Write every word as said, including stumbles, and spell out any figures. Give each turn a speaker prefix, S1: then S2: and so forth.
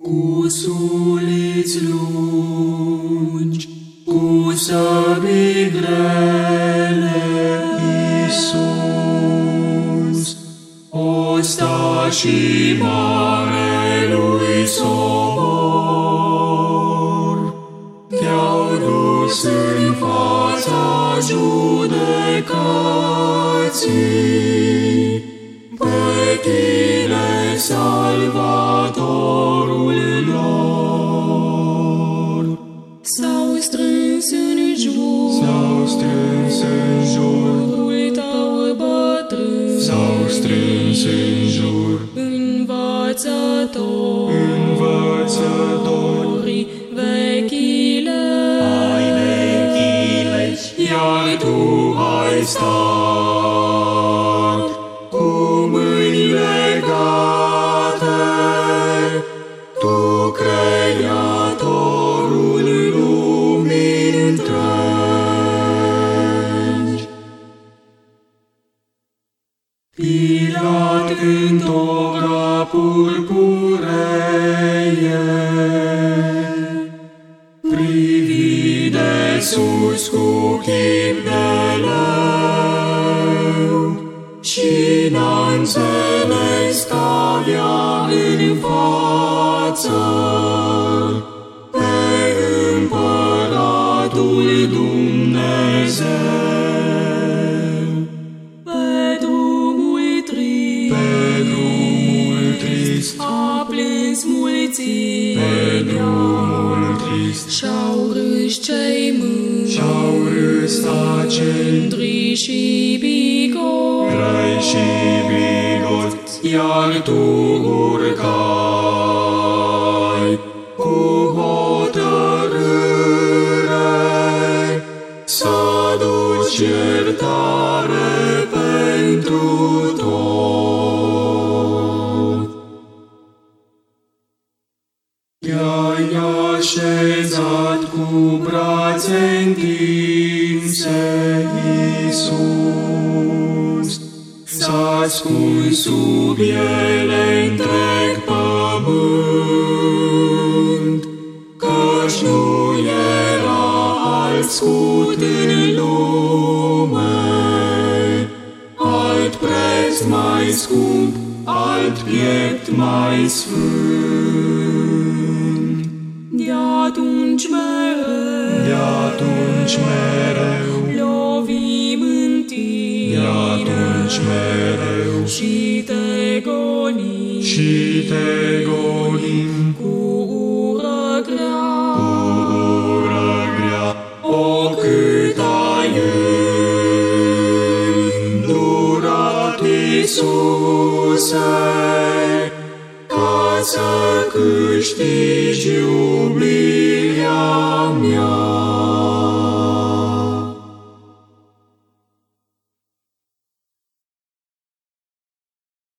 S1: cu suliți lungi, cu săbii grele, Iisus, ostașii marelui sobor, te-au dus în fața judecății, pe tine, Salvatorul lor.
S2: S-au strâns în jur,
S1: S-au strâns în jur,
S2: tău bătrân,
S1: S-au strâns în jur,
S2: învățător,
S1: învățători,
S2: vechile,
S1: ai vechile, iar tu ai stat cu mâini legate, tu Creatorul lumii întregi. Pilat în toga purpureie privi de sus cu chip de leu și n-a înțeles că avea în față pe Împăratul Dumnezeu.
S2: pe drumul trist,
S1: Pe drumul trist,
S2: a plâns mulțimea,
S1: pe drumul trist,
S2: și-au râs cei mândri,
S1: și-au râs acei
S2: mândri și bigoi,
S1: răi și bigoți, iar tu urcai cu hotărâre să duci iertare pentru tot. Te-ai așezat cu brațe întinse, Iisus, s-a ascuns sub ele întreg pământ, căci nu era alt scut în lume, alt preț mai scump, alt piept mai sfânt.
S2: de atunci mereu,
S1: De atunci mereu,
S2: lovim în tine,
S1: de atunci mereu,
S2: și te golim,
S1: și te golim
S2: cu ură grea,
S1: cu ură grea. O, cât ai îndurat, Iisuse, ca să câștigi iubirea mea.